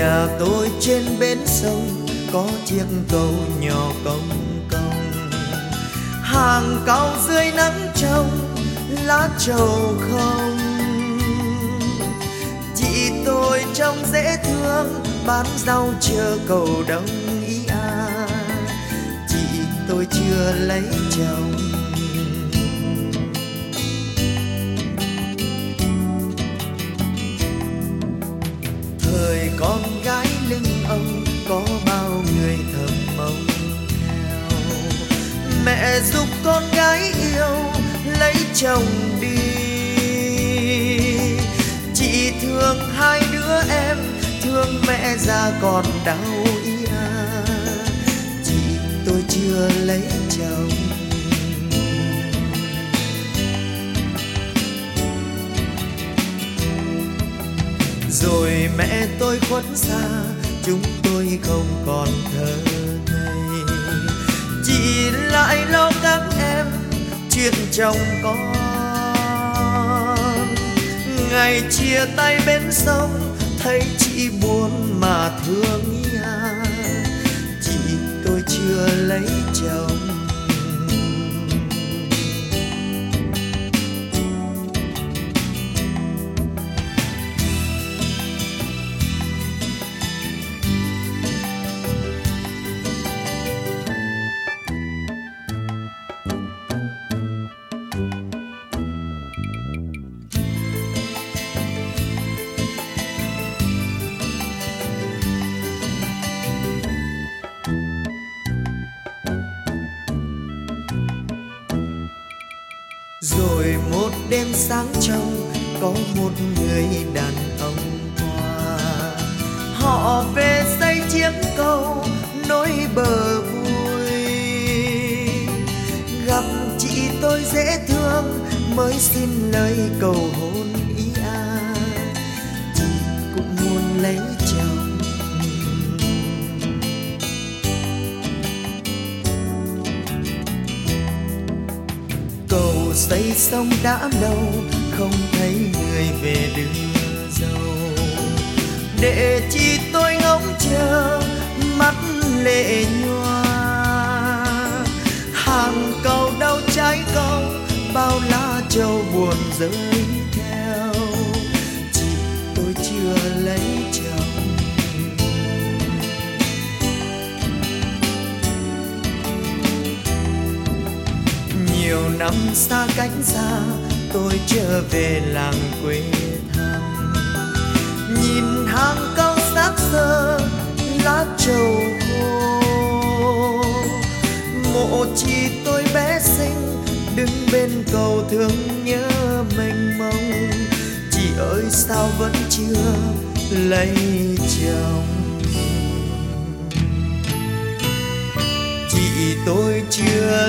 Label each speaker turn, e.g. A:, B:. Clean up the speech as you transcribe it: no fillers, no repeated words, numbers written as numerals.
A: Nhà tôi trên bến sông có chiếc cầu nhỏ cong cong, hàng cau dưới nắng trong lá trầu không. Chị tôi trông dễ thương bán rau chờ cầu đông ý à, chị tôi chưa lấy chồng. Thời con gái lưng ông có bao người thầm mong theo, mẹ giúp con gái yêu lấy chồng đi. Chị thương hai đứa em, thương mẹ già còn đau ý à, chị tôi chưa lấy chồng. Rồi mẹ tôi khuất xa, chúng tôi không còn thơ ngây. Chị lại lo các em chuyện chồng con. Ngày chia tay bên sông thấy chị buồn mà thương ý à, chị tôi chưa lấy chồng. Rồi một đêm sáng trong có một người đàn ông qua, họ về xây chiếc cầu nối bờ vui. Gặp chị tôi dễ thương mới xin lời cầu hôn ý à, chị cũng muốn lấy chồng. Cầu xây xong đã lâu không thấy người về đưa dâu, để chi tôi ngóng chờ mắt lệ nhòa. Hàng cầu đau trái cầu bao lá trầu buồn rơi theo, chị tôi chưa lấy chồng. Nhiều năm xa cách xa tôi trở về làng quê thăm, nhìn hàng cau xác xơ lá trầu khô. Mộ chị tôi bé xinh đứng bên cầu thương nhớ mênh mông, chị ơi sao vẫn chưa lấy chồng. Chị tôi chưa